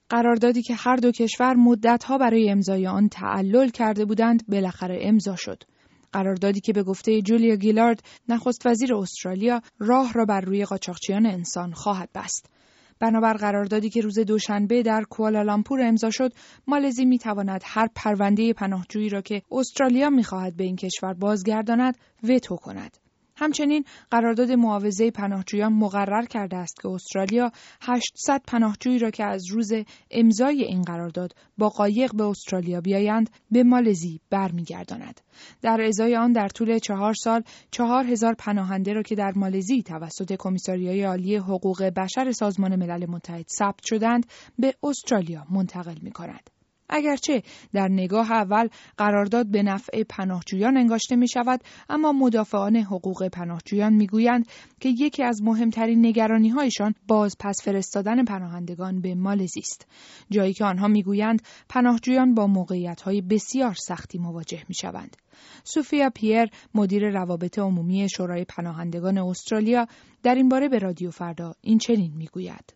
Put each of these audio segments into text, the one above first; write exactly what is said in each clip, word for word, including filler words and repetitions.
قراردادی که هر دو کشور مدت‌ها برای امضای آن تعلل کرده بودند بالاخره امضا شد. قراردادی که به گفته جولیا گیلارد نخست وزیر استرالیا راه را بر روی قاچاقچیان انسان خواهد بست. بنابر قراردادی که روز دوشنبه در کوالالامپور امضا شد، مالزی می‌تواند هر پرونده پناهجویی را که استرالیا می‌خواهد به این کشور بازگرداند وتو کند. همچنین قرارداد معاوضه پناهجویان مقرر کرده است که استرالیا هشتصد پناهجویی را که از روز امضای این قرارداد با قایق به استرالیا بیایند به مالزی برمیگرداند. در ازای آن در طول چهار سال چهار هزار پناهنده را که در مالزی توسط کمیساریای عالی حقوق بشر سازمان ملل متحد ثبت شدند به استرالیا منتقل می‌کند. اگرچه در نگاه اول قرارداد به نفع پناهجویان انگاشته می شود، اما مدافعان حقوق پناهجویان می گویند که یکی از مهمترین نگرانی هایشان باز پس فرستادن پناهندگان به مالزی است، جایی که آنها می گویند پناهجویان با موقعیت های بسیار سختی مواجه می شوند. سوفیا پیر، مدیر روابط عمومی شورای پناهندگان استرالیا، در این باره به رادیو فردا این چنین می گوید: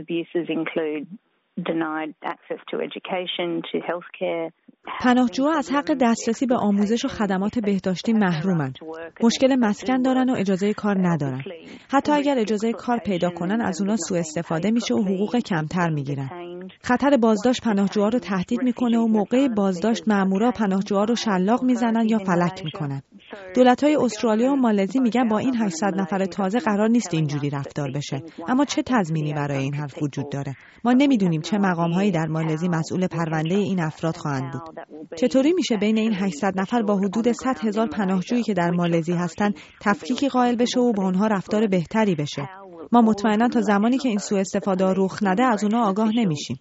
پناهجوها از حق دسترسی به آموزش و خدمات بهداشتی محرومند. مشکل مسکن دارن و اجازه کار ندارن. حتی اگر اجازه کار پیدا کنن از اونا سوء استفاده میشه و حقوق کمتر میگیرن. خطر بازداشت پناهجوها رو تهدید میکنه و موقع بازداشت مامورا پناهجوها رو شلاق میزنن یا فلک میکنن. دولت‌های استرالیا و مالزی میگن با این هشتصد نفر تازه قرار نیست اینجوری رفتار بشه. اما چه تضمینی برای این حرف وجود داره؟ ما نمیدونیم چه مقام‌هایی در مالزی مسئول پرونده این افراد خواهند بود. چطوری میشه بین این هشتصد نفر با حدود صد هزار پناهجویی که در مالزی هستن تفکیکی قائل بشه و با اونها رفتار بهتری بشه؟ ما مطمئنا تا زمانی که این سوء استفاده رخ نده از اونها آگاه نمیشیم.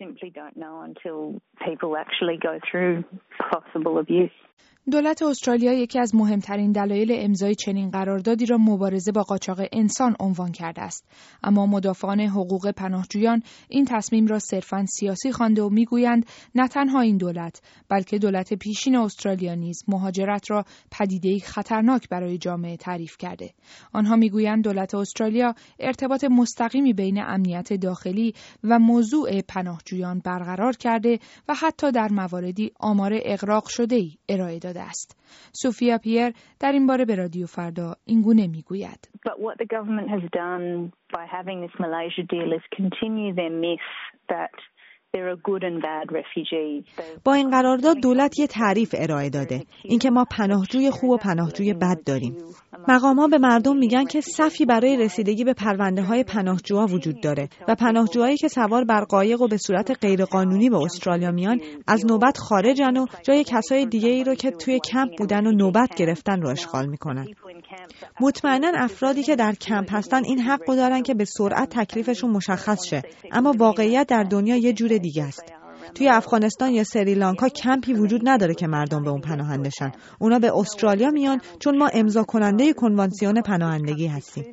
دولت استرالیا یکی از مهمترین دلایل امضای چنین قراردادی را مبارزه با قاچاق انسان عنوان کرده است، اما مدافعان حقوق پناهجویان این تصمیم را صرفاً سیاسی خوانده و میگویند نه تنها این دولت بلکه دولت پیشین استرالیا نیز مهاجرت را پدیده‌ای خطرناک برای جامعه تعریف کرده. آنها میگویند دولت استرالیا ارتباط مستقیمی بین امنیت داخلی و موضوع پناهجویان برقرار کرده و حتی در مواردی آمار اغراق شده‌ای ارائه داده است. سوفیا پیر در این باره به رادیو فردا این گونه میگوید: But what the government has done by having this Malaysia deal is continue their myth that there are good and bad refugees. با این قرارداد دولت یه تعریف ارائه داده، اینکه ما پناهجوی خوب و پناهجوی بد داریم. مقام‌ها به مردم میگن که صفی برای رسیدگی به پرونده‌های پناهجوها وجود داره و پناهجوهایی که سوار بر قایق و به صورت غیرقانونی به استرالیا میان از نوبت خارجن و جای کسای دیگه‌ای رو که توی کمپ بودن و نوبت گرفتن رو اشغال میکنن. مطمئناً افرادی که در کمپ هستن این حق رو دارن که به سرعت تکلیفشون مشخص شه، اما واقعیت در دنیا یه جور دیگه است. توی افغانستان یا سریلانکا کمپی وجود نداره که مردم به اون پناهندشن. اونا به استرالیا میان چون ما امضا کننده کنوانسیون پناهندگی هستیم.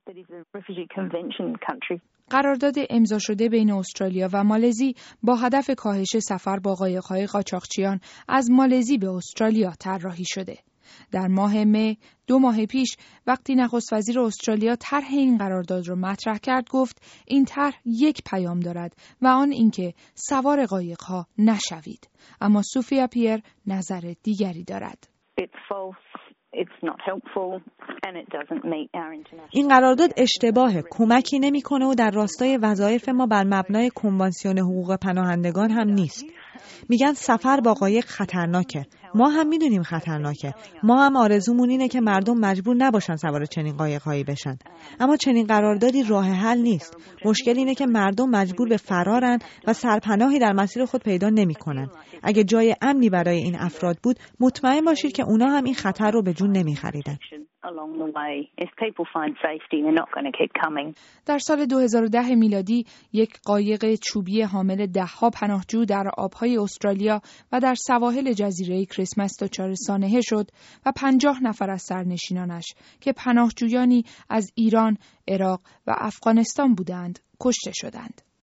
قرارداد امضا شده بین استرالیا و مالزی با هدف کاهش سفر با قایق‌های قاچاقچیان از مالزی به استرالیا طراحی شده. در ماه مه دو ماه پیش وقتی نخست وزیر استرالیا طرح این قرارداد را مطرح کرد گفت این طرح یک پیام دارد و آن اینکه سوار قایق‌ها نشوید. اما سوفیا پیر نظر دیگری دارد. این قرارداد اشتباهه، کمکی نمی‌کنه و در راستای وظایف ما بر مبنای کنوانسیون حقوق پناهندگان هم نیست. میگن سفر با قایق خطرناکه. ما هم میدونیم خطرناکه. ما هم آرزومون اینه که مردم مجبور نباشن سوار چنین قایق‌هایی بشن. اما چنین قراردادی راه حل نیست. مشکل اینه که مردم مجبور به فرارن و سرپناهی در مسیر خود پیدا نمی‌کنن. اگه جای امنی برای این افراد بود، مطمئن باشید که اونا هم این خطر رو به جون نمی‌خریدن. در سال دو هزار و ده میلادی یک قایق چوبی حامل ده‌ها پناهجو در آبهای استرالیا و در سواحل جزیره کریسمس دچار سانحه شد و پنجاه نفر از سرنشینانش که پناهجویانی از ایران، عراق و افغانستان بودند کشته شدند.